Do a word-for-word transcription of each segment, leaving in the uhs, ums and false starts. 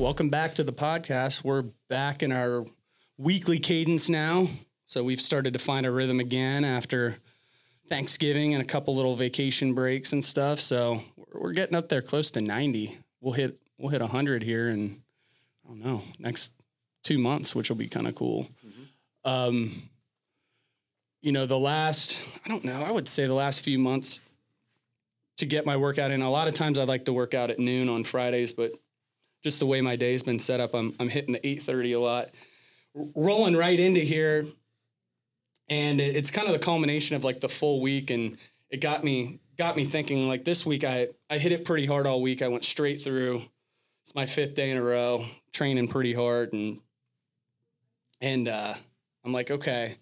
welcome back to the podcast. We're back in our weekly cadence now. So we've started to find a rhythm again after Thanksgiving and a couple little vacation breaks and stuff. So we're getting up there close to ninety. We'll hit we'll hit one hundred here in, I don't know, next two months, which will be kind of cool. Mm-hmm. Um, you know, the last, I don't know, I would say the last few months to get my workout in. A lot of times I like to work out at noon on Fridays, but just the way my day's been set up, I'm I'm hitting the eight thirty a lot. R- rolling right into here, and it, it's kind of the culmination of like the full week, and it got me got me thinking. Like this week, I I hit it pretty hard all week. I went straight through. It's my fifth day in a row, training pretty hard, and and uh, I'm like, okay,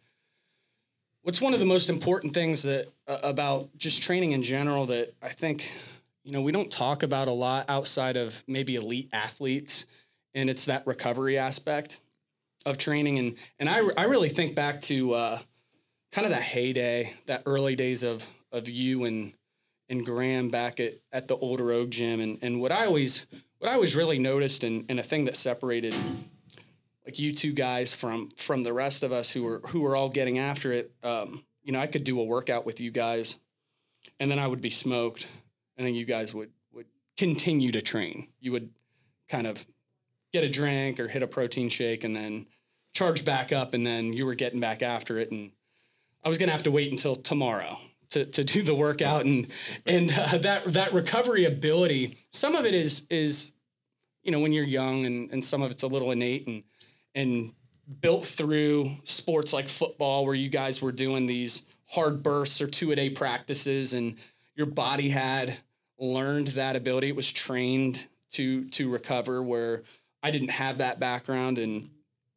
what's one of the most important things that uh, about just training in general that I think, you know, we don't talk about a lot outside of maybe elite athletes, and it's that recovery aspect of training. And, and I, I really think back to uh, kind of that heyday, that early days of, of you and, and Graham back at, at the Older Oak Gym. And, and what I always, what I always really noticed, and, and a thing that separated like you two guys from, from the rest of us who were, who were all getting after it. Um, you know, I could do a workout with you guys and then I would be smoked. And then you guys would, would continue to train. You would kind of get a drink or hit a protein shake and then charge back up, and then you were getting back after it. And I was going to have to wait until tomorrow to, to do the workout. And and uh, that that recovery ability, some of it is, is you know, when you're young, and, and some of it's a little innate and and built through sports like football, where you guys were doing these hard bursts or two-a-day practices, and your body had learned that ability. It was trained to to recover, where I didn't have that background. And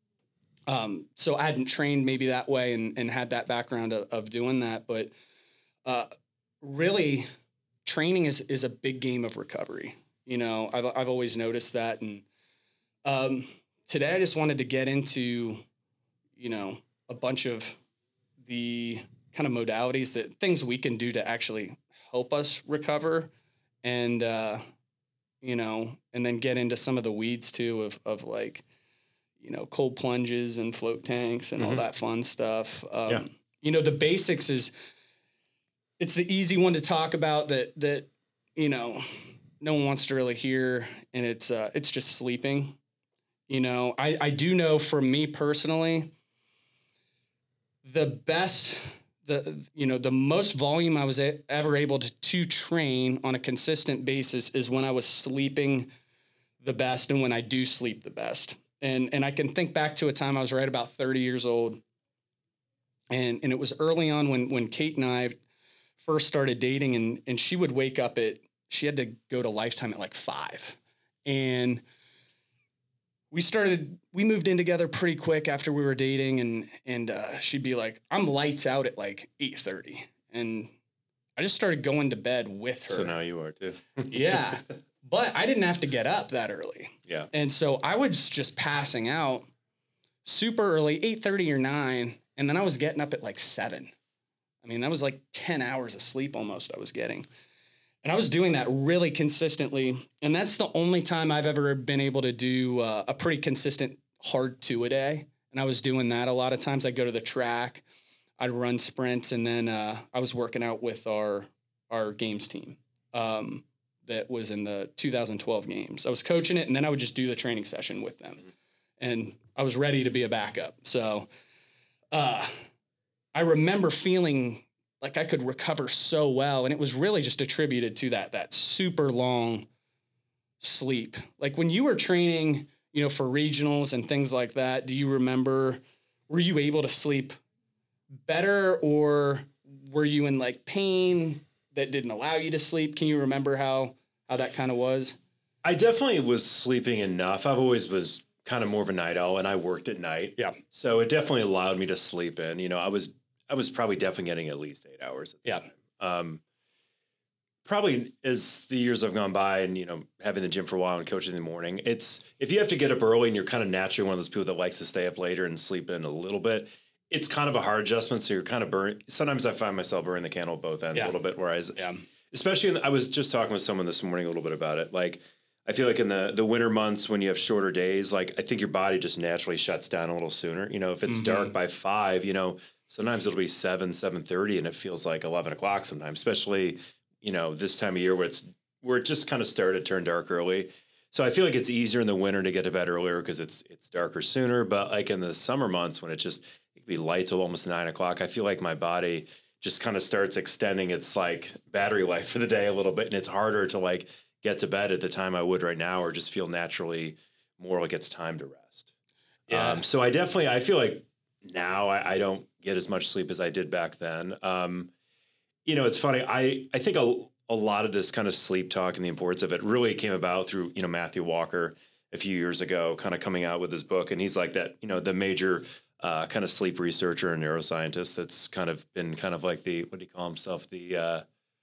um, so I hadn't trained maybe that way and, and had that background of, of doing that. But uh, really, training is is a big game of recovery. You know, I've I've always noticed that. And um, today I just wanted to get into, you know, a bunch of the kind of modalities, that things we can do to actually help us recover. And, uh, you know, and then get into some of the weeds too of, of like, you know, cold plunges and float tanks and mm-hmm. all that fun stuff. Um, yeah. You know, the basics is, it's the easy one to talk about that, that, you know, no one wants to really hear. And it's, uh, it's just sleeping. You know, I, I do know for me personally, the best, the, you know, the most volume I was a, ever able to, to train on a consistent basis is when I was sleeping the best and when I do sleep the best. And, and I can think back to a time I was right about thirty years old. And, and it was early on when, when Kate and I first started dating, and, and she would wake up at, she had to go to Lifetime at like five. And we started, we moved in together pretty quick after we were dating, and, and, uh, she'd be like, I'm lights out at like eight thirty. And I just started going to bed with her. So now you are too. Yeah. But I didn't have to get up that early. Yeah. And so I was just passing out super early, eight thirty or nine. And then I was getting up at like seven. I mean, that was like ten hours of sleep almost I was getting. And I was doing that really consistently. And that's the only time I've ever been able to do uh, a pretty consistent hard two a day. And I was doing that a lot of times. I'd go to the track, I'd run sprints, and then uh, I was working out with our our games team um, that was in the two thousand twelve games. I was coaching it, and then I would just do the training session with them. And I was ready to be a backup. So uh, I remember feeling like I could recover so well. And it was really just attributed to that, that super long sleep. Like when you were training, you know, for regionals and things like that, do you remember, were you able to sleep better, or were you in like pain that didn't allow you to sleep? Can you remember how, how that kind of was? I definitely was sleeping enough. I've always was kind of more of a night owl, and I worked at night. Yeah. So it definitely allowed me to sleep in. You know, I was I was probably definitely getting at least eight hours at the yeah. time. Um, probably as the years have gone by, and, you know, having the gym for a while and coaching in the morning, it's, if you have to get up early and you're kind of naturally one of those people that likes to stay up later and sleep in a little bit, it's kind of a hard adjustment. So you're kind of burning. Sometimes I find myself burning the candle at both ends yeah. a little bit, whereas, yeah. especially in the, I was just talking with someone this morning a little bit about it. Like, I feel like in the the winter months when you have shorter days, like I think your body just naturally shuts down a little sooner. You know, if it's Mm-hmm. dark by five, you know, sometimes it'll be seven, seven thirty, and it feels like eleven o'clock sometimes, especially, you know, this time of year where it's where it just kind of started to turn dark early. So I feel like it's easier in the winter to get to bed earlier because it's it's darker sooner. But like in the summer months when it just it can be light till almost nine o'clock, I feel like my body just kind of starts extending its like battery life for the day a little bit, and it's harder to like get to bed at the time I would right now, or just feel naturally more like it's time to rest. Yeah. Um, so I definitely, I feel like now I, I don't get as much sleep as I did back then. Um, you know, it's funny. I, I think a, a lot of this kind of sleep talk and the importance of it really came about through, you know, Matthew Walker a few years ago, kind of coming out with his book. And he's like that, you know, the major uh, kind of sleep researcher and neuroscientist that's kind of been kind of like the, what do you call himself? The, uh,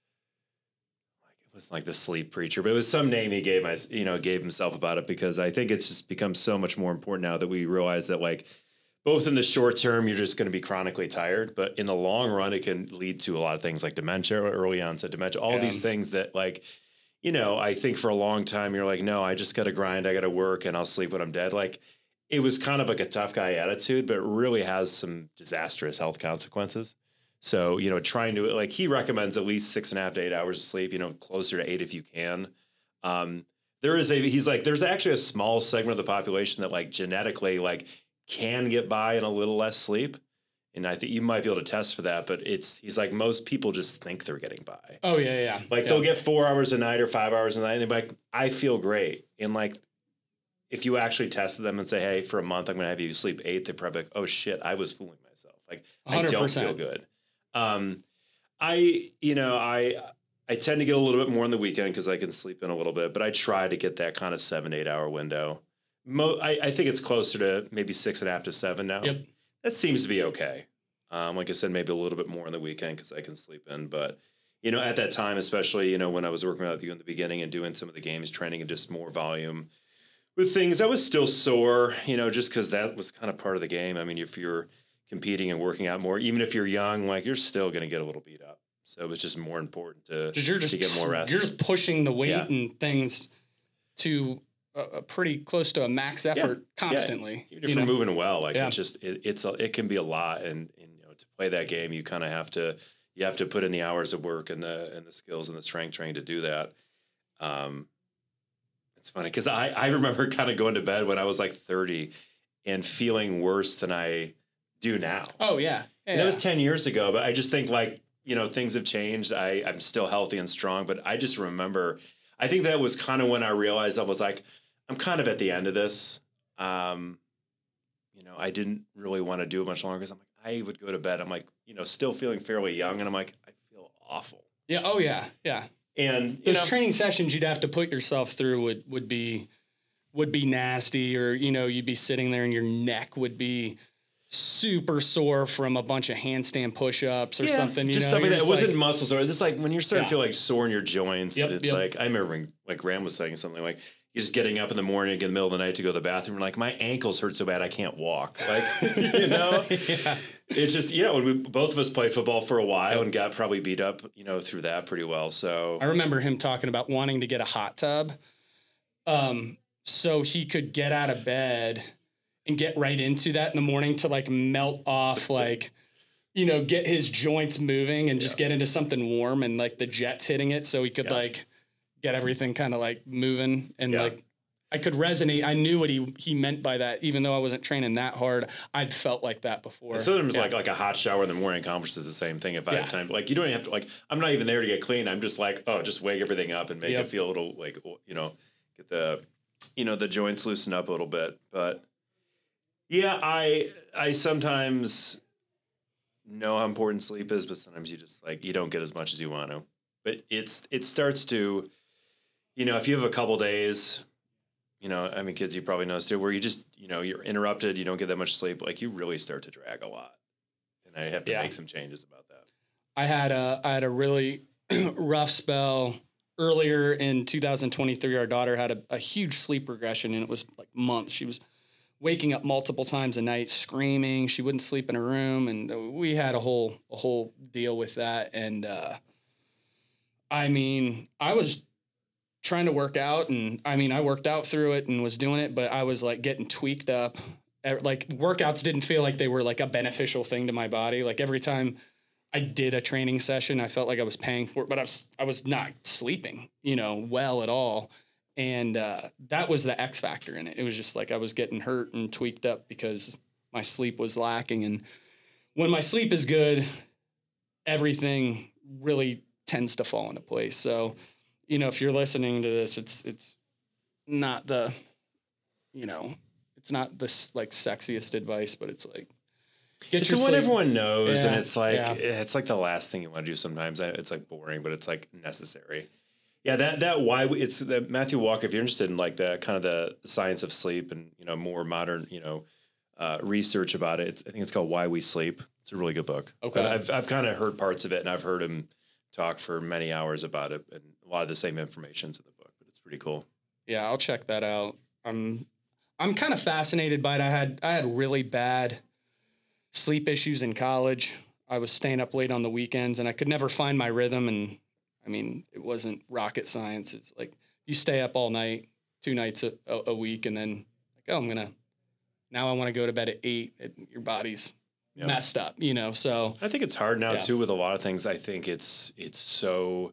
it wasn't like the sleep preacher, but it was some name he gave my, you know, gave himself about it, because I think it's just become so much more important now that we realize that like both in the short term, you're just going to be chronically tired, but in the long run, it can lead to a lot of things like dementia, early onset dementia, all Yeah. these things that like, you know, I think for a long time you're like, no, I just got to grind. I got to work and I'll sleep when I'm dead. Like it was kind of like a tough guy attitude, but it really has some disastrous health consequences. So, you know, trying to like, he recommends at least six and a half to eight hours of sleep, you know, closer to eight if you can. Um, there is a, he's like, there's actually a small segment of the population that like genetically like can get by in a little less sleep. And I think you might be able to test for that, but it's, he's like, most people just think they're getting by. Oh yeah. Yeah. Like yeah. they'll get four hours a night or five hours a night. And they're like, I feel great. And like, if you actually tested them and say, hey, for a month, I'm going to have you sleep eight, they're probably like, oh shit, I was fooling myself. Like one hundred percent. I don't feel good. Um, I, you know, I, I tend to get a little bit more on the weekend because I can sleep in a little bit, but I try to get that kind of seven, eight hour window. Mo- I, I think it's closer to maybe six and a half to seven now. Yep. That seems to be okay. Um, like I said, maybe a little bit more on the weekend because I can sleep in, but you know, at that time, especially, you know, when I was working with you in the beginning and doing some of the games training and just more volume with things, I was still sore, you know, just because that was kind of part of the game. I mean, if you're competing and working out more, even if you're young, like you're still going to get a little beat up. So it was just more important to, you're just to get more rest. You're just pushing the weight Yeah. and things to a, a pretty close to a max effort Yeah. constantly. Yeah. If you you're know? moving well, like Yeah. it's just, it, it's, a, it can be a lot. And, and, you know, to play that game, you kind of have to, you have to put in the hours of work and the, and the skills and the strength training to do that. Um, It's funny because I, I remember kind of going to bed when I was like thirty and feeling worse than I do now. Oh yeah. yeah And that was ten years ago, but I just think like, you know, things have changed. I, I'm still healthy and strong, but I just remember, I think that was kind of when I realized I was like, I'm kind of at the end of this. Um, you know, I didn't really want to do it much longer because I'm like, I would go to bed. I'm like, you know, still feeling fairly young. And I'm like, I feel awful. Yeah. Oh yeah. Yeah. And you Those know, training sessions you'd have to put yourself through would, would be would be nasty, or you know, you'd be sitting there and your neck would be super sore from a bunch of handstand push-ups or yeah, something. You just know? stuff like You're that. It just wasn't like, muscle sore. This like when you're starting Yeah. to feel like sore in your joints. Yep, it's yep. like I remember when, like Ram was saying something like you're just getting up in the morning, in the middle of the night to go to the bathroom. And like my ankles hurt so bad I can't walk. Like you know, yeah. it's just yeah. When we both of us played football for a while and got probably beat up, you know, through that pretty well. So I remember him talking about wanting to get a hot tub, um, so he could get out of bed and get right into that in the morning to like melt off, like, you know, get his joints moving and just Yeah. get into something warm and like the jets hitting it, so he could Yeah. like get everything kind of like moving and Yeah. like. I could resonate. I knew what he he meant by that, even though I wasn't training that hard. I'd felt like that before. And sometimes Yeah. like like a hot shower in the morning accomplishes the same thing if I Yeah. have time. Like you don't even have to like I'm not even there to get clean. I'm just like, oh, just wake everything up and make Yep. it feel a little like you know, get the you know, the joints loosen up a little bit. But yeah, I I sometimes know how important sleep is, but sometimes you just like you don't get as much as you want to. But it's it starts to, you know, if you have a couple days, you know, I mean, kids, you probably noticed too, where you just, you know, you're interrupted, you don't get that much sleep, like you really start to drag a lot. And I have to Yeah. make some changes about that. I had a I had a really rough spell earlier in two thousand twenty-three. Our daughter had a, a huge sleep regression, and it was like months. She was waking up multiple times a night, screaming. She wouldn't sleep in her room, and we had a whole a whole deal with that. And uh, I mean, I was trying to work out. And I mean, I worked out through it and was doing it, but I was like getting tweaked up. Like workouts didn't feel like they were like a beneficial thing to my body. Like every time I did a training session, I felt like I was paying for it, but I was, I was not sleeping, you know, well at all. And uh, that was the X factor in it. It was just like I was getting hurt and tweaked up because my sleep was lacking. And when my sleep is good, everything really tends to fall into place. So, you know, if you're listening to this, it's, it's not the, you know, it's not this like sexiest advice, but it's like, get it's your what sleep. Everyone knows. Yeah, And it's like, yeah. it's like the last thing you want to do sometimes. It's like boring, but it's like necessary. Yeah. That, that why we, it's the Matthew Walker, if you're interested in like the kind of the science of sleep and, you know, more modern, you know, uh, research about it. It's, I think it's called Why We Sleep. It's a really good book. Okay. I've, I've kind of heard parts of it and I've heard him talk for many hours about it and a lot of the same information's in the book, but it's pretty cool. Yeah. I'll check that out. I'm, I'm kind of fascinated by it. I had, I had really bad sleep issues in college. I was staying up late on the weekends and I could never find my rhythm. And I mean, it wasn't rocket science. It's like you stay up all night, two nights a, a week, and then like, oh, I'm going to, now I want to go to bed at eight. It, your body's yeah. messed up, you know? So I think it's hard now yeah. too, with a lot of things. I think it's, it's so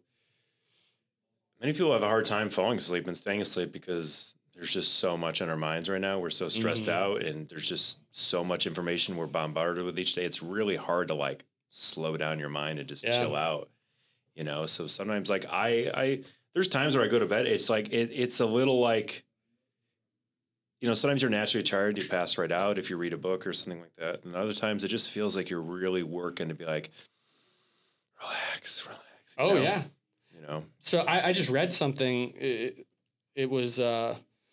many people have a hard time falling asleep and staying asleep because there's just so much in our minds right now. We're so stressed mm-hmm. out and there's just so much information we're bombarded with each day. It's really hard to like slow down your mind and just yeah. chill out, you know? So sometimes like I, I, there's times where I go to bed. It's like, it, it's a little like, you know, sometimes you're naturally tired. You pass right out if you read a book or something like that. And other times it just feels like you're really working to be like, relax, relax. Oh know? yeah. You know? So I, I just read something. It, it was, uh,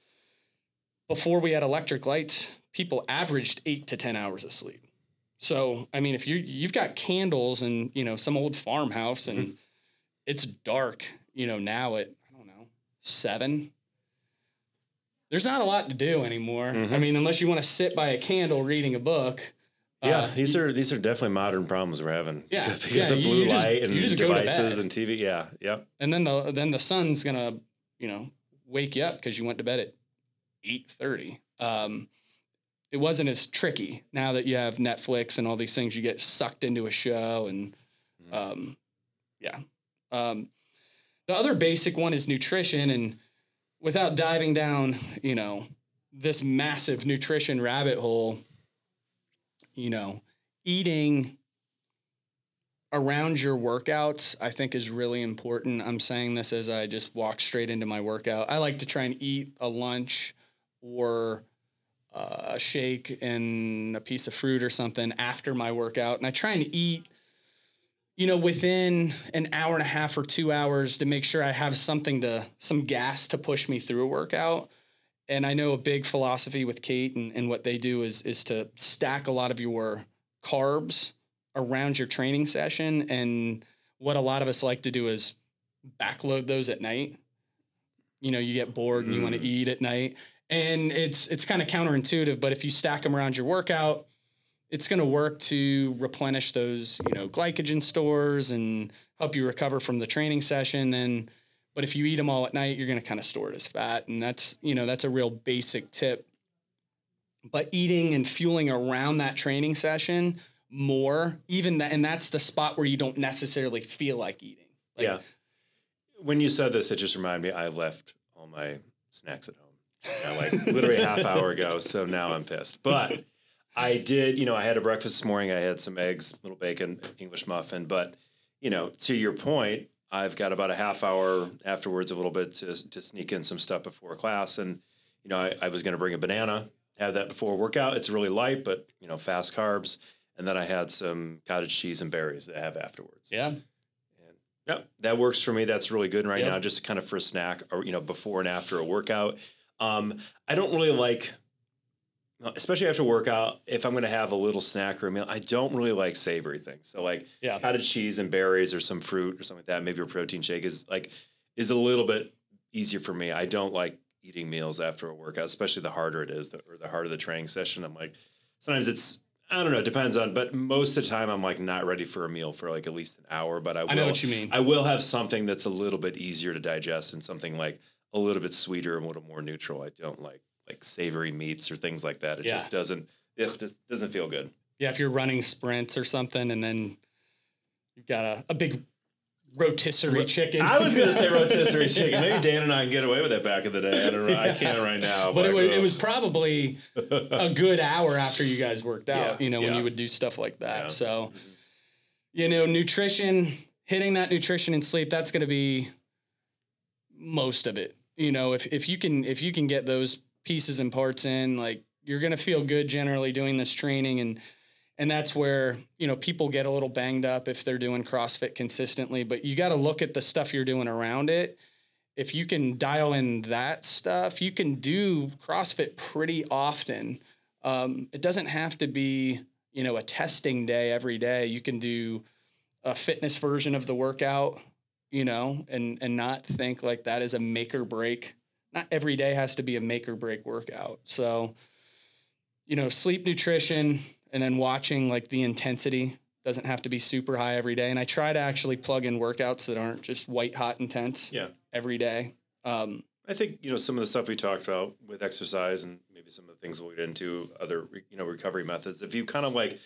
before we had electric lights, people averaged eight to ten hours of sleep. So, I mean, if you you've got candles and, you know, some old farmhouse and mm-hmm. it's dark, you know, now at, I don't know, seven, there's not a lot to do anymore. Mm-hmm. I mean, unless you want to sit by a candle reading a book. Yeah, uh, these are these are definitely modern problems we're having. Yeah, because yeah, of blue just, light and devices and T V. Yeah, yeah. And then the then the sun's gonna, you know, wake you up because you went to bed at eight thirty. Um, it wasn't as tricky now that you have Netflix and all these things. You get sucked into a show, and um, yeah. Um, the other basic one is nutrition, and without diving down, you know, this massive nutrition rabbit hole, you know, eating around your workouts, I think is really important. I'm saying this as I just walk straight into my workout. I like to try and eat a lunch or uh, a shake and a piece of fruit or something after my workout. And I try and eat, you know, within an hour and a half or two hours to make sure I have something to, some gas to push me through a workout. And I know a big philosophy with Kate and, and what they do is, is to stack a lot of your carbs around your training session. And what a lot of us like to do is backload those at night. You know, you get bored and you mm. want to eat at night. And it's it's kind of counterintuitive, but if you stack them around your workout, it's going to work to replenish those, you know, glycogen stores and help you recover from the training session. Then, but if you eat them all at night, you're going to kind of store it as fat. And that's, you know, that's a real basic tip. But eating and fueling around that training session more, even that, and that's the spot where you don't necessarily feel like eating. Like, yeah. When you said this, it just reminded me, I left all my snacks at home. You know, like literally a half hour ago. So now I'm pissed. But I did, you know, I had a breakfast this morning. I had some eggs, little bacon, English muffin. But, you know, to your point, I've got about a half hour afterwards, a little bit to to sneak in some stuff before class. And, you know, I, I was going to bring a banana, have that before workout. It's really light, but, you know, fast carbs. And then I had some cottage cheese and berries that I have afterwards. Yeah. And yeah, that works for me. That's really good right yep. now, just kind of for a snack or, you know, before and after a workout. Um, I don't really like, especially after workout, if I'm going to have a little snack or a meal, I don't really like savory things. So like yeah. cottage cheese and berries or some fruit or something like that, maybe a protein shake is like, is a little bit easier for me. I don't like eating meals after a workout, especially the harder it is the, or the harder the training session. I'm like, sometimes it's, I don't know. It depends on, but most of the time I'm like not ready for a meal for like at least an hour. But I will, I know what you mean. I will have something that's a little bit easier to digest and something like a little bit sweeter and a little more neutral. I don't like like savory meats or things like that. It Yeah. just doesn't. It just doesn't feel good. Yeah, if you're running sprints or something, and then you've got a, a big rotisserie chicken. I was gonna say rotisserie chicken. Maybe Dan and I can get away with it back in the day. I don't know. Yeah. I can't right now. But, but it was uh, it was probably a good hour after you guys worked out. Yeah, You know, when yeah. you would do stuff like that. Yeah. So, Mhm. you know, nutrition, hitting that nutrition and sleep, that's going to be most of it. You know, if if you can if you can get those pieces and parts in, like you're going to feel good generally doing this training. And And that's where, you know, people get a little banged up if they're doing CrossFit consistently, but you got to look at the stuff you're doing around it. If you can dial in that stuff, you can do CrossFit pretty often. Um, it doesn't have to be, you know, a testing day every day. You can do a fitness version of the workout, you know, and, and not think like that is a make or break. Not every day has to be a make or break workout. So, you know, sleep, nutrition, and then watching like the intensity doesn't have to be super high every day. And I try to actually plug in workouts that aren't just white hot intense Yeah. every day. Um, I think, you know, some of the stuff we talked about with exercise and maybe some of the things we'll get into other, you know, recovery methods. If you kind of like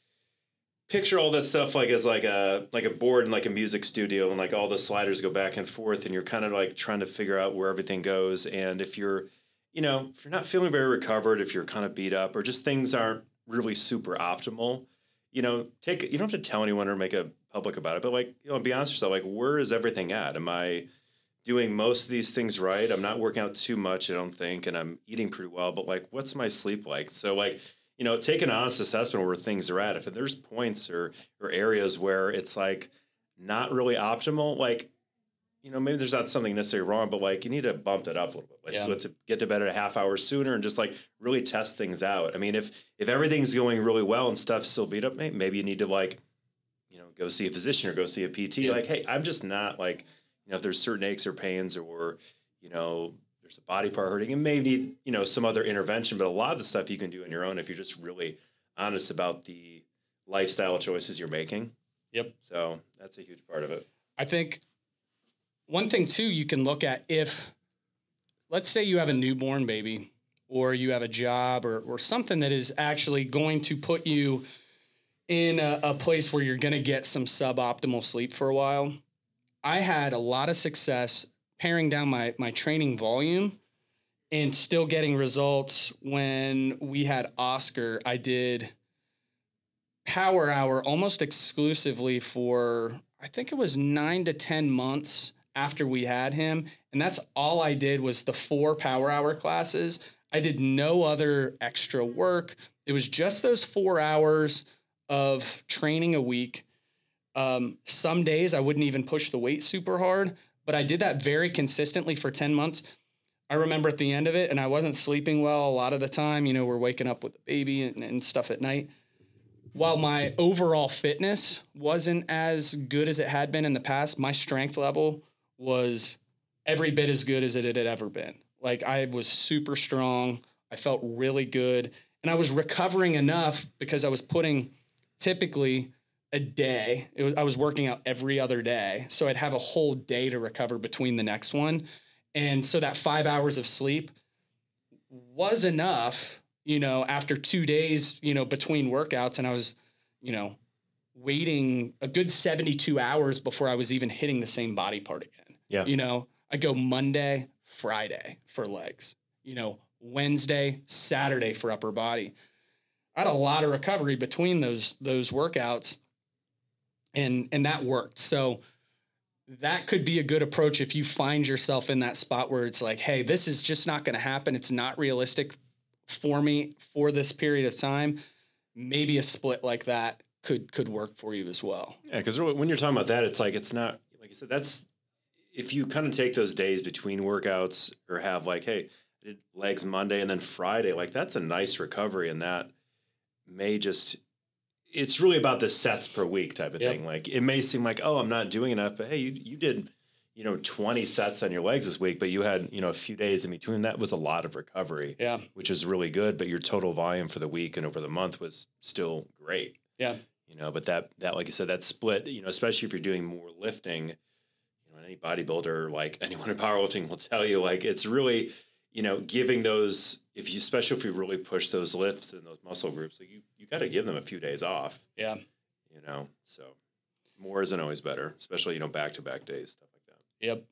picture all that stuff like as like a like a board in like a music studio and like all the sliders go back and forth and you're kind of like trying to figure out where everything goes. And if you're, you know, if you're not feeling very recovered, if you're kind of beat up or just things aren't really super optimal, you know, take you don't have to tell anyone or make a public about it, but like, you know, be honest with yourself, like where is everything at? Am I doing most of these things right? I'm not working out too much, I don't think, and I'm eating pretty well, but like what's my sleep like? So like, you know, take an honest assessment where things are at. If there's points or or areas where it's like not really optimal, like, you know, maybe there's not something necessarily wrong, but like you need to bump it up a little bit. Like, Yeah. so to get to bed at a half hour sooner and just like really test things out. I mean, if if everything's going really well and stuff's still beat up, maybe, maybe you need to like, you know, go see a physician or go see a P T. Yeah. Like, hey, I'm just not like, you know, if there's certain aches or pains or, you know, there's a body part hurting and maybe need, you know, some other intervention. But a lot of the stuff you can do on your own if you're just really honest about the lifestyle choices you're making. Yep. So that's a huge part of it. I think one thing too, you can look at if, let's say you have a newborn baby or you have a job or, or something that is actually going to put you in a, a place where you're going to get some suboptimal sleep for a while. I had a lot of success paring down my, my training volume and still getting results. When we had Oscar, I did power hour almost exclusively for, I think it was nine to ten months after we had him. And that's all I did was the four power hour classes. I did no other extra work. It was just those four hours of training a week. Um, some days I wouldn't even push the weight super hard, but I did that very consistently for ten months. I remember at the end of it, and I wasn't sleeping well a lot of the time. You know, we're waking up with the baby and, and stuff at night. While my overall fitness wasn't as good as it had been in the past, my strength level was every bit as good as it had ever been. Like I was super strong. I felt really good. And I was recovering enough because I was putting typically a day. It was, I was working out every other day. So I'd have a whole day to recover between the next one. And so that five hours of sleep was enough, you know, after two days, you know, between workouts. And I was, you know, waiting a good seventy-two hours before I was even hitting the same body part again. Yeah. You know, I go Monday, Friday for legs, you know, Wednesday, Saturday for upper body. I had a lot of recovery between those, those workouts and, and that worked. So that could be a good approach if you find yourself in that spot where it's like, hey, this is just not going to happen. It's not realistic for me for this period of time. Maybe a split like that could, could work for you as well. Yeah. Because when you're talking about that, it's like, it's not, like you said, that's, if you kind of take those days between workouts or have like, hey, I did legs Monday and then Friday, like that's a nice recovery. And that may just, it's really about the sets per week type of Yep. thing. Like it may seem like, oh, I'm not doing enough, but hey, you, you did, you know, twenty sets on your legs this week, but you had, you know, a few days in between. That was a lot of recovery, Yeah. which is really good. But your total volume for the week and over the month was still great. Yeah. You know, but that, that, like I said, that split, you know, especially if you're doing more lifting, you know, any bodybuilder, like anyone in powerlifting will tell you, like, it's really, you know, giving those, if you, especially if you really push those lifts and those muscle groups, like you, you got to give them a few days off. Yeah. You know, so more isn't always better, especially, you know, back-to-back days, stuff like that. Yep.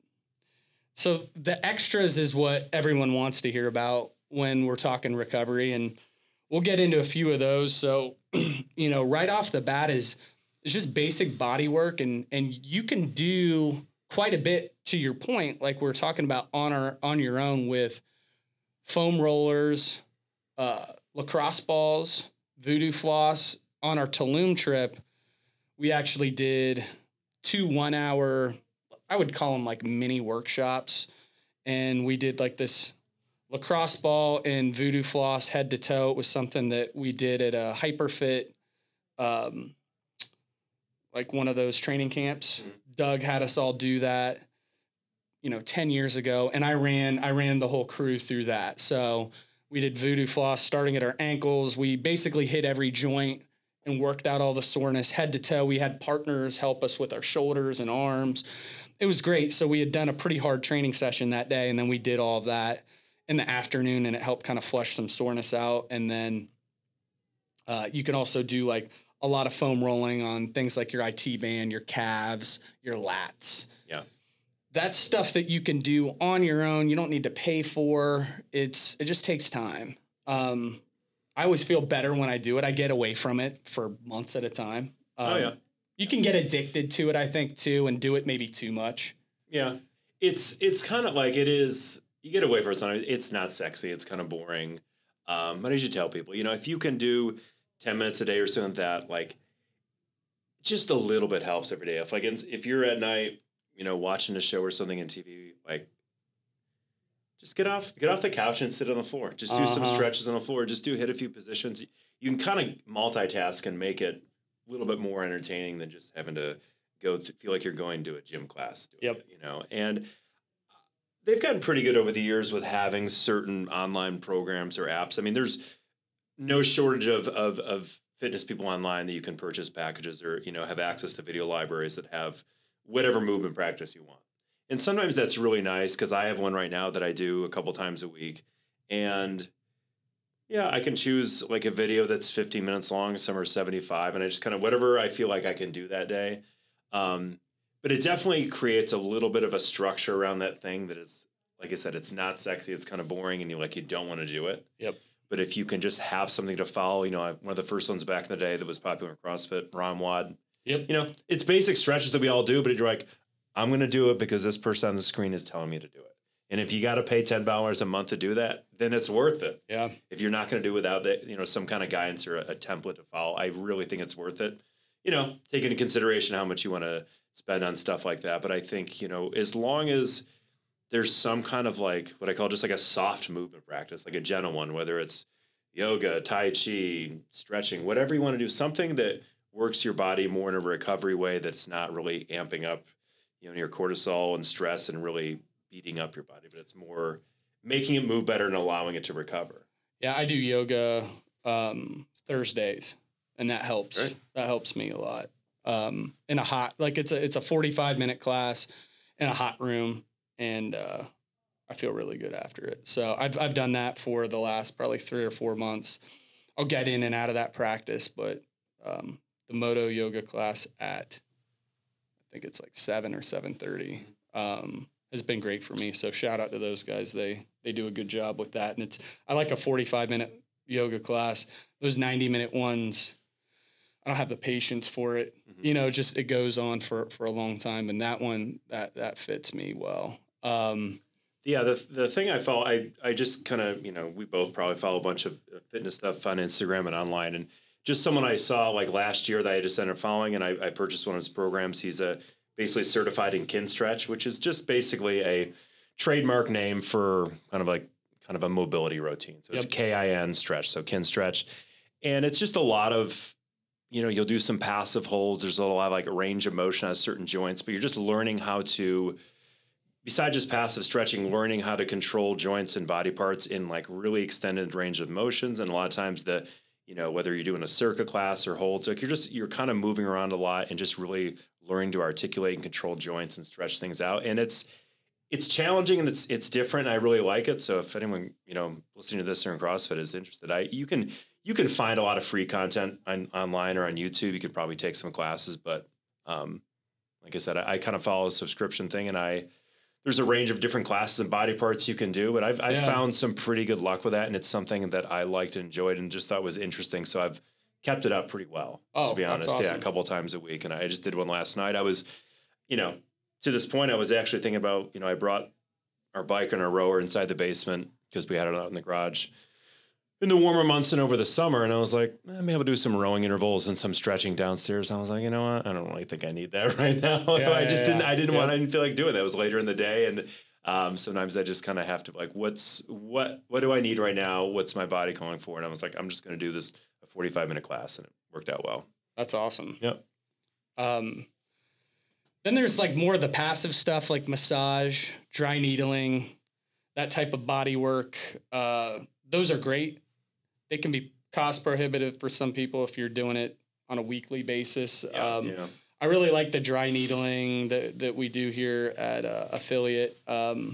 So the extras is what everyone wants to hear about when we're talking recovery, and we'll get into a few of those. So, you know, right off the bat is, is just basic body work, and, and you can do quite a bit, to your point, like we're talking about on our, on your own, with foam rollers, uh, lacrosse balls, voodoo floss. On our Tulum trip, we actually did two one hour, I would call them like mini workshops. And we did like this lacrosse ball and voodoo floss head to toe. It was something that we did at a Hyperfit, um, like one of those training camps. Mm-hmm. Doug had us all do that, you know, ten years ago. And I ran, I ran the whole crew through that. So we did voodoo floss starting at our ankles. We basically hit every joint and worked out all the soreness head to toe. We had partners help us with our shoulders and arms. It was great. So we had done a pretty hard training session that day, and then we did all of that in the afternoon, and it helped kind of flush some soreness out. And then uh, you can also do like a lot of foam rolling on things like your I T band, your calves, your lats. Yeah. That's stuff that you can do on your own. You don't need to pay for. It's, it just takes time. Um, I always feel better when I do it. I get away from it for months at a time. Um, oh, yeah. You can get addicted to it, I think, too, and do it maybe too much. Yeah. It's it's kind of like it is, you get away from it. It's not sexy. It's kind of boring. Um, but I usually tell people, you know, if you can do ten minutes a day or something like that, like, just a little bit helps every day. If, like, if you're at night, you know, watching a show or something on T V, like, just get off, get off the couch and sit on the floor. Just do uh-huh. some stretches on the floor. Just do hit a few positions. You can kind of multitask and make it a little bit more entertaining than just having to go to feel like you're going to a gym class. Yep. It, you know, and they've gotten pretty good over the years with having certain online programs or apps. I mean, there's no shortage of, of, of fitness people online that you can purchase packages or, you know, have access to video libraries that have whatever movement practice you want. And sometimes that's really nice because I have one right now that I do a couple times a week. And yeah, I can choose like a video that's fifteen minutes long, some are seventy-five, and I just kind of whatever I feel like I can do that day. Um, but it definitely creates a little bit of a structure around that thing that is, like I said, it's not sexy. It's kind of boring and you like, you don't want to do it. Yep. But if you can just have something to follow, you know, I, one of the first ones back in the day that was popular in CrossFit, Ramwad. Yep. You know, it's basic stretches that we all do, but you're like, I'm going to do it because this person on the screen is telling me to do it. And if you got to pay ten dollars a month to do that, then it's worth it. Yeah. If you're not going to do it without that, you know, some kind of guidance or a, a template to follow, I really think it's worth it. You know, take into consideration how much you want to spend on stuff like that. But I think, you know, as long as there's some kind of like what I call just like a soft movement practice, like a gentle one, whether it's yoga, Tai Chi, stretching, whatever you want to do, something that works your body more in a recovery way that's not really amping up, you know, your cortisol and stress and really beating up your body, but it's more making it move better and allowing it to recover. Yeah, I do yoga um, Thursdays, and that helps. Right. That helps me a lot. Um, in a hot, like it's a it's a forty-five minute class in a hot room, and uh, I feel really good after it. So I've I've done that for the last probably three or four months. I'll get in and out of that practice, but um, the Moto yoga class at I think it's like seven or seven thirty. Um, has been great for me. So shout out to those guys. They, they do a good job with that. And it's, I like a forty-five minute yoga class. Those ninety minute ones, I don't have the patience for it. Mm-hmm. You know, just, it goes on for, for a long time. And that one, that, that fits me well. Um, yeah. The, the thing I follow, I, I just kind of, you know, we both probably follow a bunch of fitness stuff on Instagram and online, and just someone I saw like last year that I just ended up following, and I, I purchased one of his programs. He's a, basically certified in Kinstretch, which is just basically a trademark name for kind of like kind of a mobility routine. So yep. It's K I N stretch. So Kinstretch. And it's just a lot of, you know, you'll do some passive holds. There's a lot of like range of motion on certain joints, but you're just learning how to besides just passive stretching, learning how to control joints and body parts in like really extended range of motions. And a lot of times the, you know, whether you're doing a circuit class or holds, like you're just, you're kind of moving around a lot and just really learning to articulate and control joints and stretch things out. And it's, it's challenging and it's, it's different. I really like it. So if anyone, you know, listening to this or in CrossFit is interested, I, you can, you can find a lot of free content on, online or on YouTube. You could probably take some classes, but um, like I said, I, I kind of follow a subscription thing, and I, there's a range of different classes and body parts you can do, but I've, I've yeah. found some pretty good luck with that. And it's something that I liked and enjoyed and just thought was interesting. So I've kept it up pretty well, oh, to be honest. Awesome. Yeah. A couple of times a week. And I just did one last night. I was, you know, to this point, I was actually thinking about, you know, I brought our bike and our rower inside the basement because we had it out in the garage in the warmer months and over the summer. And I was like, eh, maybe I'll do some rowing intervals and some stretching downstairs. And I was like, you know what? I don't really think I need that right now. Yeah, I just yeah, didn't, I didn't yeah. want, I didn't feel like doing that. It was later in the day. And um, sometimes I just kind of have to like, what's, what, what do I need right now? What's my body calling for? And I was like, I'm just going to do this a forty-five minute class, and it worked out well. That's awesome. Yep. Um, then there's like more of the passive stuff like massage, dry needling, that type of body work. Uh, those are great. They can be cost prohibitive for some people if you're doing it on a weekly basis. Yeah, um, yeah. I really like the dry needling that, that we do here at uh, Affiliate. Um,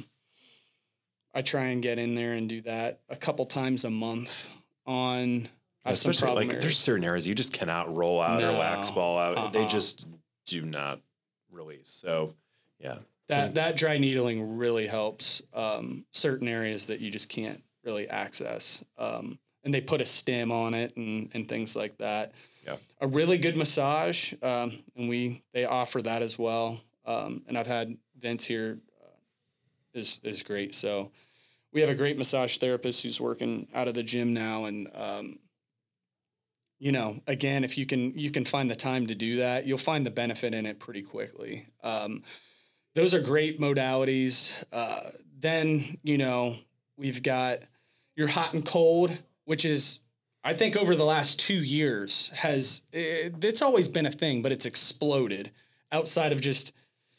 I try and get in there and do that a couple times a month on I have some problem like areas. There's certain areas you just cannot roll out no, or wax ball out. uh-uh. They just do not release. So yeah. That, that dry needling really helps um, certain areas that you just can't really access. Um, and they put a stem on it and, and things like that. Yeah. A really good massage. Um, and we, they offer that as well. Um, and I've had Vince here uh, is, is great. So we have a great massage therapist who's working out of the gym now. And, um, you know, again, if you can, you can find the time to do that, you'll find the benefit in it pretty quickly. Um, those are great modalities. Uh, then, you know, we've got your hot and cold, which is, I think over the last two years has, it, it's always been a thing, but it's exploded outside of just,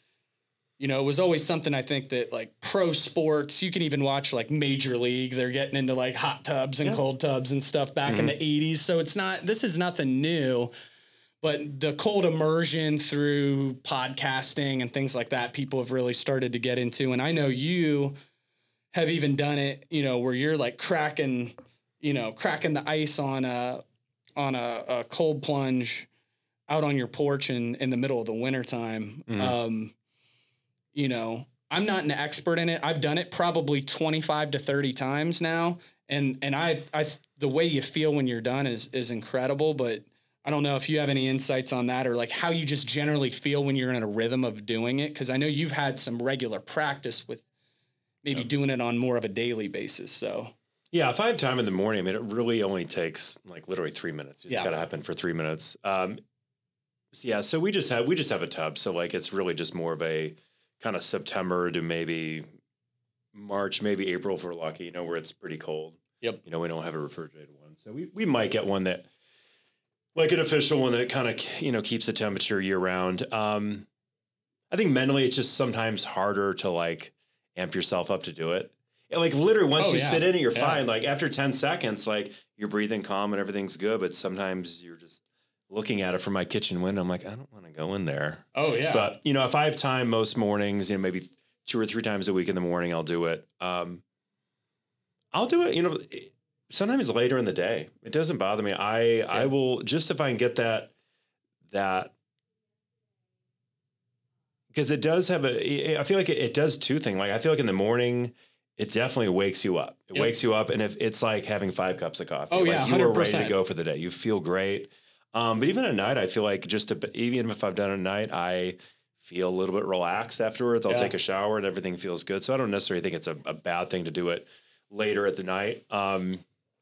you know, it was always something I think that like pro sports, you can even watch like Major League, they're getting into like hot tubs and yeah. cold tubs and stuff back mm-hmm. in the eighties. So it's not, this is nothing new, but the cold immersion through podcasting and things like that, people have really started to get into. And I know you have even done it, you know, where you're like cracking, you know, cracking the ice on a, on a, a cold plunge out on your porch in, in the middle of the wintertime. Mm-hmm. Um, you know, I'm not an expert in it. I've done it probably twenty-five to thirty times now. And, and I, I, the way you feel when you're done is, is incredible, but I don't know if you have any insights on that or like how you just generally feel when you're in a rhythm of doing it. Cause I know you've had some regular practice with maybe yep. doing it on more of a daily basis. So yeah, if I have time in the morning, I mean, it really only takes like literally three minutes. It's yeah. got to happen for three minutes. Um, yeah. So we just have, we just have a tub. So like, it's really just more of a kind of September to maybe March, maybe April if we're lucky, you know, where it's pretty cold. Yep. You know, we don't have a refrigerated one. So we, we might get one that like an official one that kind of, you know, keeps the temperature year round. Um, I think mentally it's just sometimes harder to like amp yourself up to do it. And like literally once oh, you yeah. sit in it, you're yeah. fine. Like after ten seconds, like you're breathing calm and everything's good. But sometimes you're just looking at it from my kitchen window. I'm like, I don't want to go in there. Oh yeah. But you know, if I have time most mornings, you know, maybe two or three times a week in the morning, I'll do it. Um, I'll do it, you know, sometimes later in the day. It doesn't bother me. I, yeah. I will just, if I can get that, that, because it does have a, I feel like it, it does two things. Like I feel like in the morning, it definitely wakes you up. It yep. wakes you up. And if it's like having five cups of coffee, oh, like yeah, you one hundred are percent. ready to go for the day. You feel great. Um, but even at night, I feel like just to, even if I've done it at night, I feel a little bit relaxed afterwards. I'll yeah. take a shower and everything feels good. So I don't necessarily think it's a, a bad thing to do it later at the night. Um,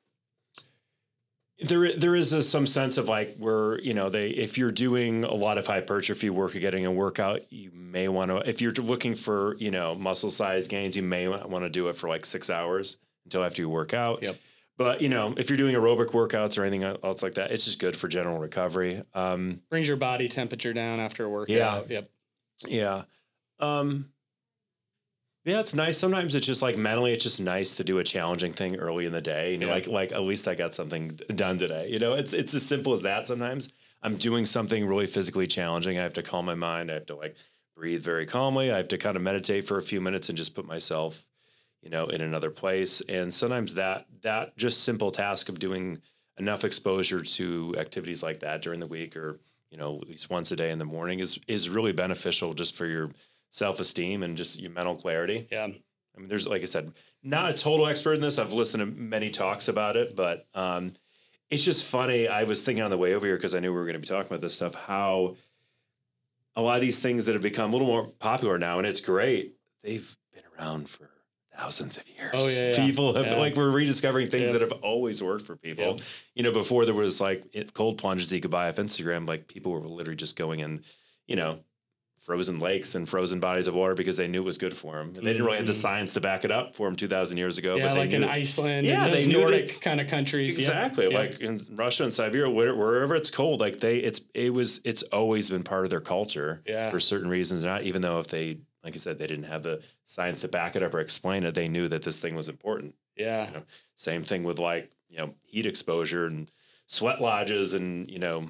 there, there is a, some sense of like where, you know, they, if you're doing a lot of hypertrophy work or getting a workout, you may want to, if you're looking for, you know, muscle size gains, you may want to do it for like six hours until after you work out. Yep. But, you know, if you're doing aerobic workouts or anything else like that, it's just good for general recovery. Um, Brings your body temperature down after a workout. Yeah. Yep. Yeah. Um, Yeah, it's nice. Sometimes it's just like mentally, it's just nice to do a challenging thing early in the day. And you're Yeah. like, like at least I got something done today. You know, it's it's as simple as that. Sometimes I'm doing something really physically challenging. I have to calm my mind. I have to like breathe very calmly. I have to kind of meditate for a few minutes and just put myself, you know, in another place. And sometimes that that just simple task of doing enough exposure to activities like that during the week, or you know, at least once a day in the morning, is is really beneficial just for your self-esteem and just your mental clarity. Yeah. I mean, there's, like I said, not a total expert in this. I've listened to many talks about it, but um, it's just funny. I was thinking on the way over here, because I knew we were going to be talking about this stuff, how a lot of these things that have become a little more popular now, and it's great, they've been around for thousands of years. Oh, yeah, yeah. People have, Yeah. like, we're rediscovering things Yeah. that have always worked for people. Yeah. You know, before there was like it, cold plunges that you could buy off Instagram, like people were literally just going in, you know, frozen lakes and frozen bodies of water because they knew it was good for them. They didn't really have the Mhm. science to back it up for them two thousand years ago. Yeah, but they like knew, in Iceland, Yeah, and they those knew Nordic that- kind of countries. Yep. exactly, Yep. like in Russia and Siberia, where, wherever it's cold, like they, it's it was it's always been part of their culture Yeah. for certain reasons. Not even though if they, like I said, they didn't have the science to back it up or explain it, they knew that this thing was important. Yeah. You know, same thing with like you know heat exposure and sweat lodges and you know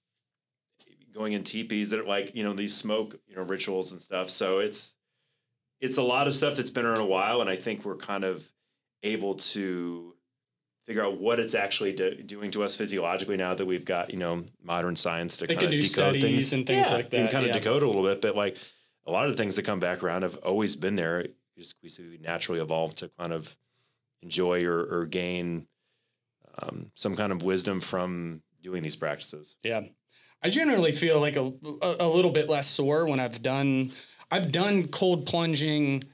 going in teepees that are like you know these smoke you know rituals and stuff. So it's it's a lot of stuff that's been around a while, and I think we're kind of able to figure out what it's actually do, doing to us physiologically now that we've got you know modern science to They kind can of do decode studies things and things Yeah, like and that, kind of yeah. decode it a little bit. But like a lot of the things that come back around have always been there. Just we see we naturally evolved to kind of enjoy or, or gain um, some kind of wisdom from doing these practices. Yeah. I generally feel like a, a, a little bit less sore when I've done, I've done cold plunging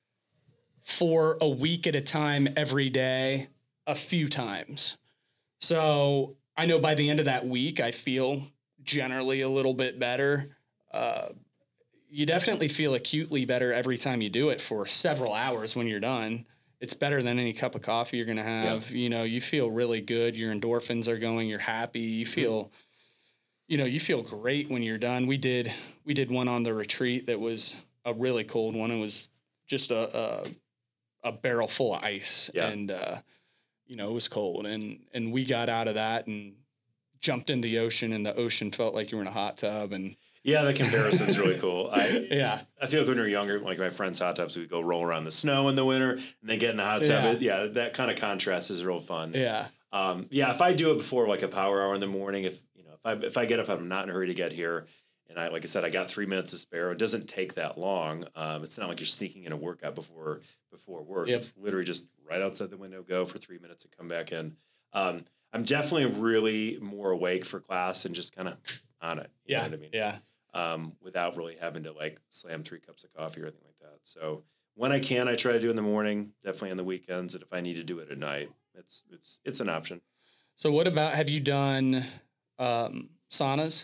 for a week at a time every day a few times. So I know by the end of that week, I feel generally a little bit better. Uh, you definitely feel acutely better every time you do it for several hours when you're done. It's better than any cup of coffee you're going to have. Yeah. You know, you feel really good. Your endorphins are going. You're happy. You feel, mm-hmm. you know, you feel great when you're done. We did, we did one on the retreat that was a really cold one. It was just a, a, a barrel full of ice. Yeah. And, uh, you know, it was cold. And, and we got out of that and jumped in the ocean, and the ocean felt like you were in a hot tub. And, yeah, the comparison's really cool. I yeah. I feel like when we were younger, like my friends' hot tubs, we'd go roll around the snow in the winter and then get in the hot tub. Yeah. It, yeah, that kind of contrast is real fun. Yeah. Um, yeah, if I do it before like a power hour in the morning, if you know, if I if I get up, I'm not in a hurry to get here, and I like I said, I got three minutes to spare. It doesn't take that long. Um, it's not like you're sneaking in a workout before before work. Yep. It's literally just right outside the window, go for three minutes and come back in. Um, I'm definitely really more awake for class and just kind of on it. You Yeah. know what I mean? Yeah. Um, without really having to like slam three cups of coffee or anything like that. So when I can, I try to do it in the morning, definitely on the weekends. And if I need to do it at night, it's, it's, it's an option. So what about, have you done, um, saunas?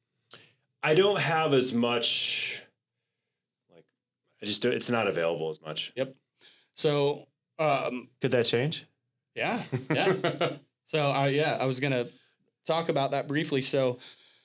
I don't have as much, like, I just, do, it's not available as much. Yep. So, um, Could that change? yeah, yeah. so, uh, yeah, I was going to talk about that briefly. So,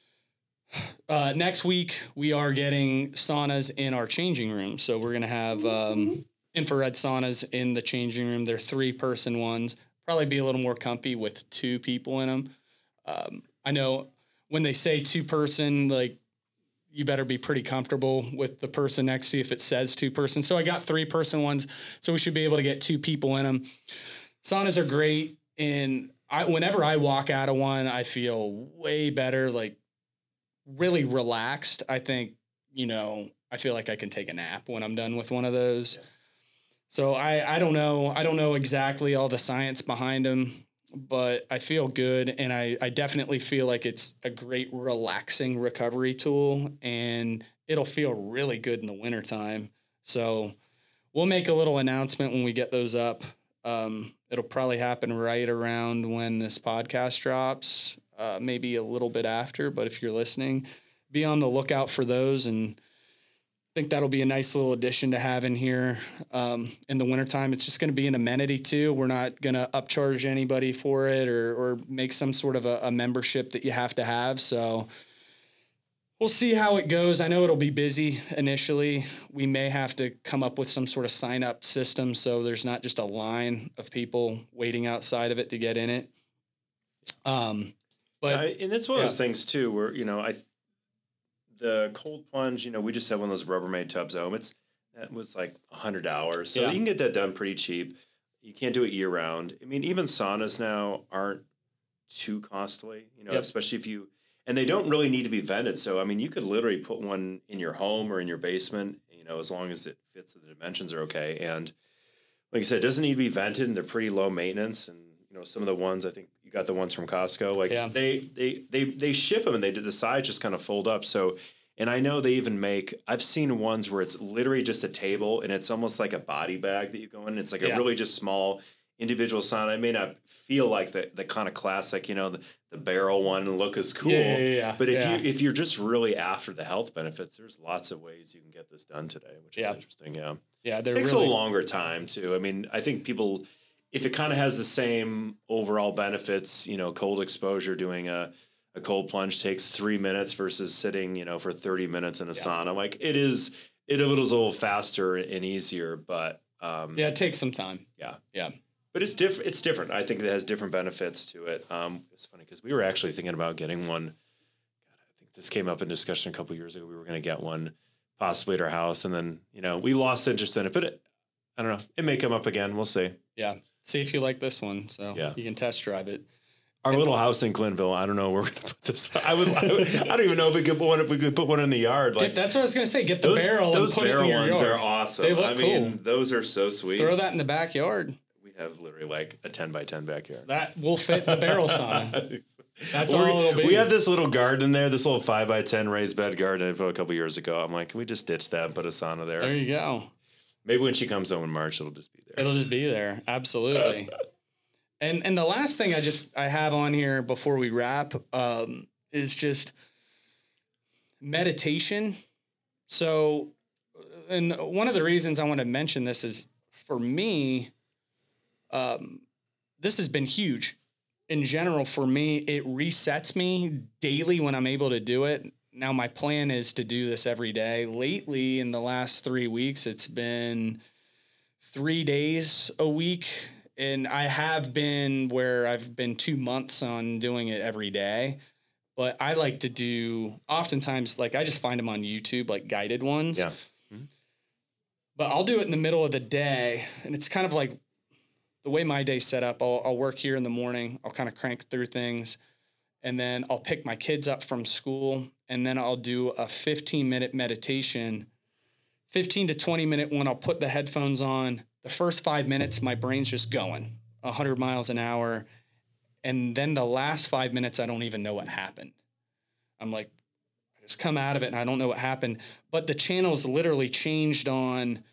Uh, next week, we are getting saunas in our changing room. So we're going to have um, infrared saunas in the changing room. They're three-person ones. Probably be a little more comfy with two people in them. Um, I know when they say two-person, like, you better be pretty comfortable with the person next to you if it says two-person. So I got three-person ones, so we should be able to get two people in them. Saunas are great, and I, whenever I walk out of one, I feel way better, like, really relaxed. I think, you know, I feel like I can take a nap when I'm done with one of those. Yeah. So I, I don't know. I don't know exactly all the science behind them, but I feel good. And I, I definitely feel like it's a great relaxing recovery tool, and it'll feel really good in the wintertime. So we'll make a little announcement when we get those up. Um, it'll probably happen right around when this podcast drops. Uh, maybe a little bit after, but if you're listening, be on the lookout for those. And I think that'll be a nice little addition to have in here um, in the wintertime. It's just going to be an amenity too. We're not going to upcharge anybody for it or or make some sort of a, a membership that you have to have. So We'll see how it goes. I know it'll be busy initially. We may have to come up with some sort of sign up system so there's not just a line of people waiting outside of it to get in it. Um, but I, and it's one of yeah. those things too, where you know, I the cold plunge. You know, we just have one of those Rubbermaid tubs at home. It's that was like a hundred dollars, so Yeah. you can get that done pretty cheap. You can't do it year round. I mean, even saunas now aren't too costly. You know, Yep. especially if you and they don't really need to be vented. So I mean, you could literally put one in your home or in your basement. You know, as long as it fits, the dimensions are okay. And like I said, it doesn't need to be vented, and they're pretty low maintenance. And you know, some of the ones I think you got the ones from Costco, like Yeah. they they they they ship them, and they did the sides just kind of fold up. So, and I know they even make. I've seen ones where it's literally just a table, and it's almost like a body bag that you go in. It's like Yeah. a really just small individual sauna. It may not feel like the the kind of classic, you know, the, the barrel one and look as cool. Yeah, yeah, yeah, But if yeah. you if you're just really after the health benefits, there's lots of ways you can get this done today, which is Yeah. interesting. Yeah. yeah, they're It takes really a longer time too. I mean, I think people, if it kind of has the same overall benefits, you know, cold exposure doing a, a cold plunge takes three minutes versus sitting, you know, for thirty minutes in a Yeah. sauna. Like it is, it is a little faster and easier, but um, yeah, it takes some time. yeah, Yeah. but it's different. It's different. I think it has different benefits to it. Um, it's funny because we were actually thinking about getting one. God, I think this came up in discussion a couple years ago. We were going to get one possibly at our house, and then you know we lost interest in it. But it, I don't know. It may come up again. We'll see. Yeah. See if you like this one. So Yeah. you can test drive it. Our little house in Glenville. I don't know where we're going to put this. I would. I, would, I don't even know if we could put one. If we could put one in the yard. Like Get, that's what I was going to say. Get the those barrel those and put barrel it in your ones yard. are awesome. They look I mean, cool. those are so sweet. Throw that in the backyard. We have literally like a ten by ten backyard. That will fit the barrel sauna. That's We're- all it'll be. We have this little garden there, this little five by ten raised bed garden I put a couple years ago. I'm like, can we just ditch that and put a sauna there? There you go. Maybe when she comes home in March, it'll just be there. It'll just be there. Absolutely. and and the last thing I just I have on here before we wrap um, is just meditation. So, and one of the reasons I want to mention this is for me, um, this has been huge. In general, for me, it resets me daily when I'm able to do it. Now, my plan is to do this every day. Lately, in the last three weeks, it's been three days a week. And I have been where I've been two months on doing it every day. But I like to do, oftentimes, like I just find them on YouTube, like guided ones. Yeah. But I'll do it in the middle of the day. And it's kind of like the way my day's set up. I'll, I'll work here in the morning. I'll kind of crank through things. And then I'll pick my kids up from school. And then I'll do a fifteen minute meditation, fifteen to twenty minute one. I'll put the headphones on. The first five minutes, my brain's just going one hundred miles an hour. And then the last five minutes, I don't even know what happened. I'm like, I just come out of it and I don't know what happened. But the channel's literally changed on,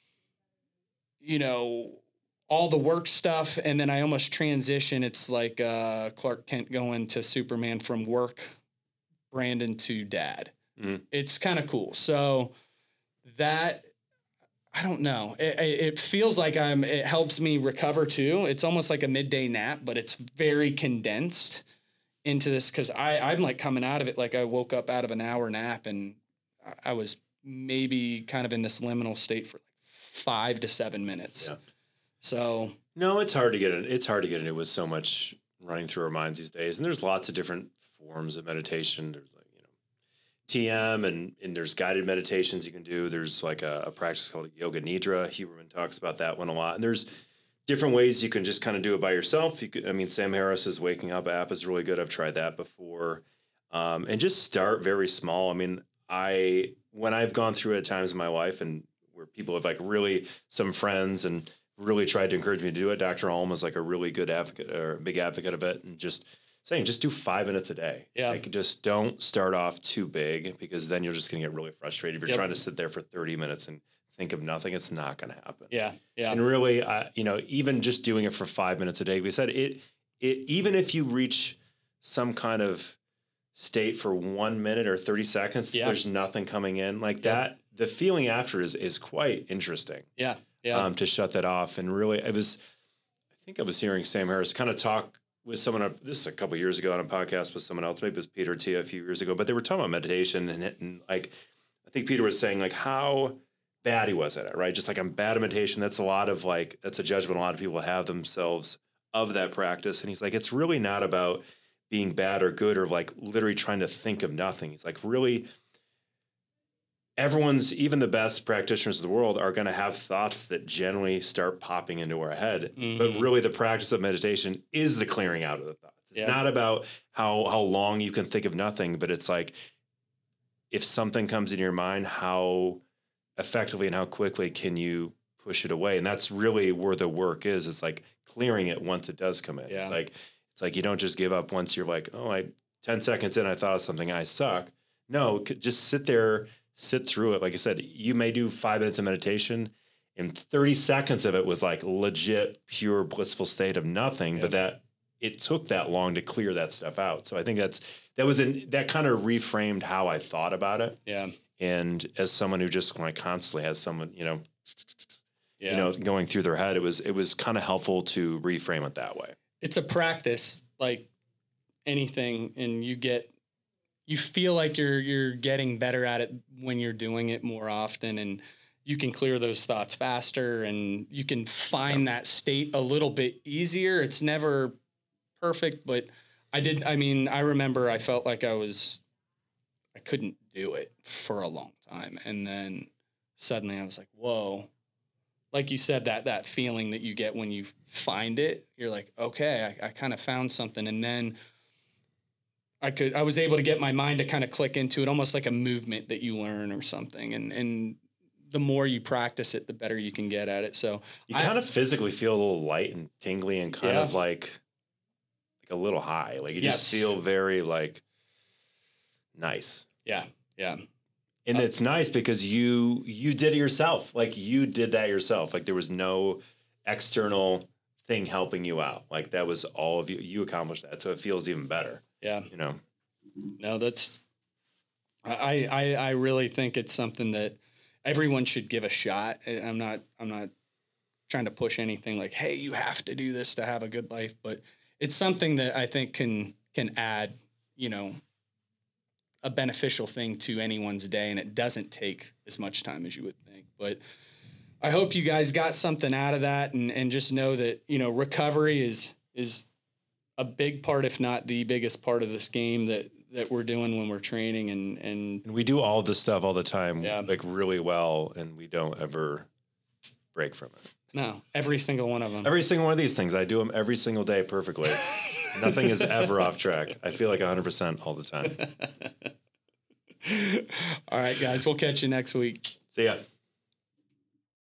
you know, all the work stuff. And then I almost transition. It's like uh, Clark Kent going to Superman from work, Brandon to dad. Mhm. It's kind of cool. So that, I don't know. It, it feels like I'm, it helps me recover too. It's almost like a midday nap, but it's very condensed into this. Cause I, I'm like coming out of it. Like I woke up out of an hour nap and I- I was maybe kind of in this liminal state for like five to seven minutes. Yeah. So No, it's hard to get in. It's hard to get into with so much running through our minds these days. And there's lots of different forms of meditation. There's like, you know, T M and, and there's guided meditations you can do. There's like a, a practice called Yoga Nidra. Huberman talks about that one a lot. And there's different ways you can just kind of do it by yourself. You could, I mean, Sam Harris's Waking Up app is really good. I've tried that before. Um, and just start very small. I mean, I, when I've gone through it at times in my life and where people have like really some friends and really tried to encourage me to do it. Doctor Holm is like a really good advocate or a big advocate of it. And just saying, just do five minutes a day. Yeah. Like just don't start off too big because then you're just going to get really frustrated. If you're Yep. trying to sit there for thirty minutes and think of nothing, it's not going to happen. yeah, yeah, And really, uh, you know, even just doing it for five minutes a day, we said it, it, even if you reach some kind of state for one minute or thirty seconds, Yeah. there's nothing coming in like that. The feeling after is, is quite interesting. yeah, yeah. Um, to shut that off. And really, I was, I think I was hearing Sam Harris kind of talk with someone, this is a couple of years ago on a podcast with someone else, maybe it was Peter T a few years ago, but they were talking about meditation and, and like, I think Peter was saying like how bad he was at it, right? Just like I'm bad at meditation. That's a lot of like, that's a judgment a lot of people have themselves of that practice. And he's like, it's really not about being bad or good or like literally trying to think of nothing. He's like, really, everyone's, even the best practitioners of the world are going to have thoughts that generally start popping into our head. Mm-hmm. But really the practice of meditation is the clearing out of the thoughts. It's yeah. not about how, how long you can think of nothing, but it's like, if something comes in your mind, how effectively and how quickly can you push it away? And that's really where the work is. It's like clearing it once it does come in. Yeah. It's like, it's like, you don't just give up once you're like, oh, I, ten seconds in, I thought of something, I suck. No, just sit there, sit through it. Like I said, you may do five minutes of meditation and thirty seconds of it was like legit, pure, blissful state of nothing. Yeah. But that it took that long to clear that stuff out. So I think that's, that was in, that kind of reframed how I thought about it. Yeah. And as someone who just like constantly has someone, you know, yeah. you know, going through their head, it was, it was kind of helpful to reframe it that way. It's a practice like anything. And you get, you feel like you're, you're getting better at it when you're doing it more often, and you can clear those thoughts faster and you can find yeah. that state a little bit easier. It's never perfect, but I did. I mean, I remember I felt like I was, I couldn't do it for a long time. And then suddenly I was like, whoa, like you said, that, that feeling that you get when you find it, you're like, okay, I, I kind of found something. And then I could, I was able to get my mind to kind of click into it, almost like a movement that you learn or something. And, and the more you practice it, the better you can get at it. So you I, kind of physically feel a little light and tingly and kind yeah. of like, like a little high. Like you yes. just feel very like nice. Yeah. Yeah. And uh, it's nice because you, you did it yourself. Like you did that yourself. Like there was no external thing helping you out. Like that was all of you, you accomplished that. So it feels even better. Yeah. You know, no, that's, I, I, I really think it's something that everyone should give a shot. I'm not, I'm not trying to push anything like, hey, you have to do this to have a good life, but it's something that I think can, can add, you know, a beneficial thing to anyone's day. And it doesn't take as much time as you would think, but I hope you guys got something out of that, and, and just know that, you know, recovery is, is a big part, if not the biggest part of this game that, that we're doing when we're training. And, and, and we do all this stuff all the time, yeah. like really well. And we don't ever break from it. No, every single one of them. Every single one of these things, I do them every single day perfectly. Nothing is ever off track. I feel like one hundred percent all the time. All right, guys. We'll catch you next week. See ya.